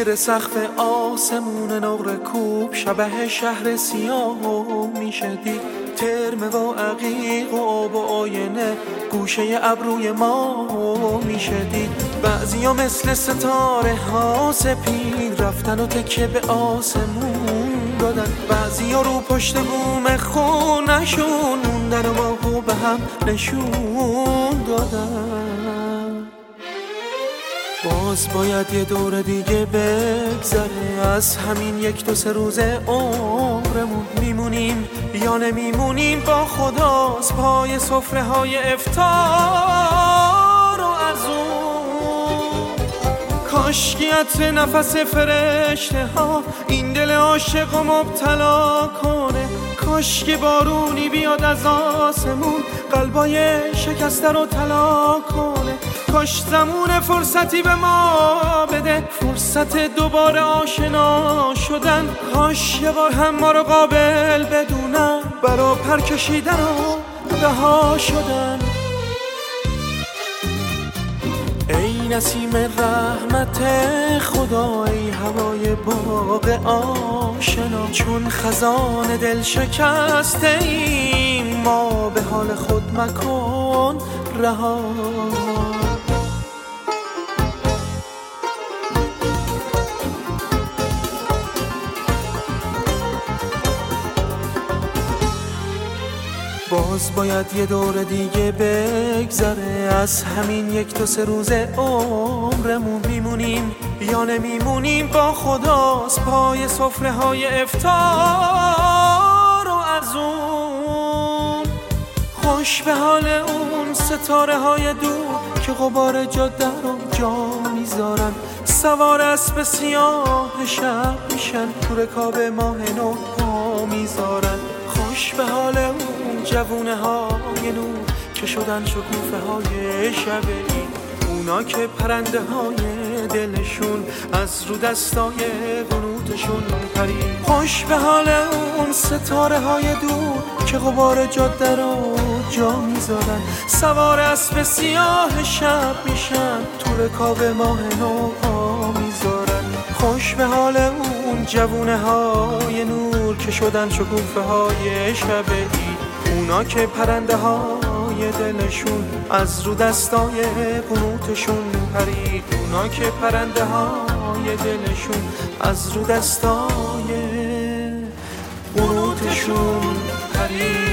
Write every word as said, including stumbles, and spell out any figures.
زیر سقف آسمون نقره کوب شبه شهر سیاه میشه دید. ترم و عقیق و آب و آینه گوشه ابروی ما میشه دید. بعضیا مثل ستاره ها سپید رفتن و تکه به آسمون دادن. بعضیا رو پشت بوم خونشون موندن و ماهو به هم نشون دادن. باز باید یه دور دیگه بگذره از همین یک دو سه روز عمرمون. میمونیم یا نمیمونیم با خداست پای سفره های افطار و ارزون. کاشکی عطر نفس فرشته ها این دل عاشق و مبتلا کنه. کاشکی بارونی بیاد از آسمون قلبای شکسته رو طلا کنه. کاش زمون فرصتی به ما بده فرصت دوباره آشنا شدن. کاش یه بار هم ما رو قابل بدونن برا پر کشیدن و رها شدن. ای نسیم رحمت خدا ای هوای باغ آشنا. چون خزان دل شکسته ایم ما به حال خود مکن رها. باز باید یه دور دیگه بگذره از همین یک دو سه روز عمرمون. میمونیم یا نمیمونیم با خداست پای سفره های افطار و ارزون. خوش به حال اون ستاره های دور که غبار جاده رو جا میذارن. سوار اسب سیاه شب میشن تو رکاب ماه نو پا میذارن. خوش به حال اون جوونه های نور که شدن شکوفه های شب عید. اونا که پرنده های دلشون از رو دستای قنوتشون پرید. خوش به حال اون ستاره های دور که غبار جاده رو جا میذارن. سوار اسب سیاه شب میشن تو رکاب ماه نو پا میذارن. خوش به حال اون جوونه های نور که شدن شکوفه های شب عید. اونا که پرنده های دلشون از رو دستای قنوتشون پرید. اونا که پرنده های دلشون از رو دستای قنوتشون پرید.